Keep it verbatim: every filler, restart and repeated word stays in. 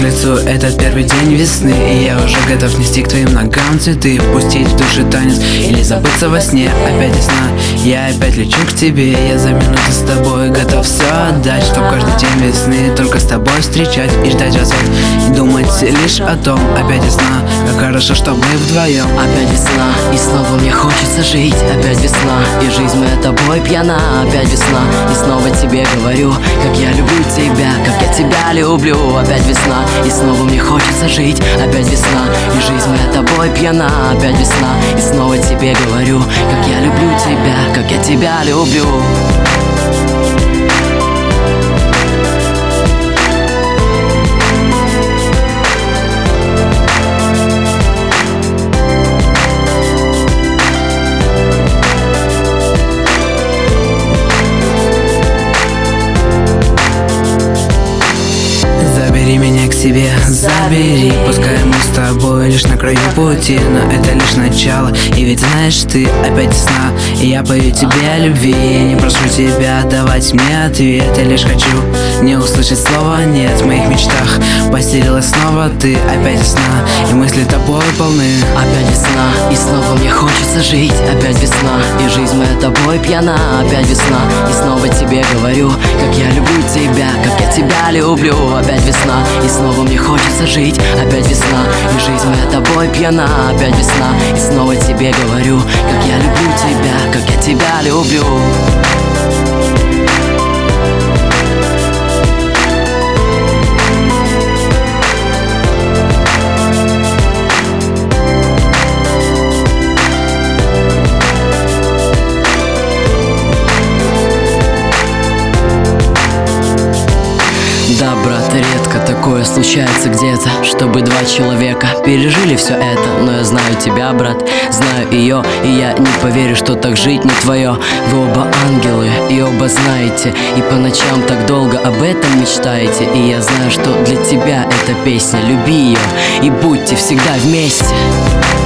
лицу этот первый день весны, и я уже готов нести к твоим ногам цветы, пустить в душе танец или забыться во сне. Опять весна, я опять лечу к тебе, я за минуту с тобой готов все отдать, чтоб каждый день весны только с тобой встречать и ждать рассвет, и думать лишь о том. Опять весна, как хорошо, что мы вдвоем. Опять весна, и снова мне хочется жить. Опять весна, и жизнь моя тобой пьяна. Опять весна, и снова тебе говорю, как я люблю тебя, как я тебя люблю. Опять весна, и снова мне хочется жить. Опять весна, и жизнь моя тобой пьяна. Опять весна, и снова тебе говорю, как я люблю тебя, как я тебя люблю. Забери меня к себе, забери. Пускай мы с тобой лишь на краю пути, но это лишь начало. И ведь знаешь, ты опять весна, и я пою тебе о любви. Я не прошу тебя давать мне ответ, я лишь хочу не услышать слова нет. В моих мечтах поселилась снова ты. Опять весна, и мысли тобой полны. Опять весна, и снова мне хочется жить. Опять весна, и жизнь моя тобой пьяна. Опять весна, и снова тебе говорю, как я люблю тебя, как я тебя люблю. Опять весна, и снова мне хочется жить. Опять весна, и жизнь моя тобой пьяна. Опять весна, и снова тебе говорю, как я люблю тебя, как я тебя люблю. Да, брат, редко такое случается где-то, чтобы два человека пережили все это. Но я знаю тебя, брат, знаю ее, и я не поверю, что так жить не твое. Вы оба ангелы, и оба знаете, и по ночам так долго об этом мечтаете. И я знаю, что для тебя эта песня, люби ее, и будьте всегда вместе.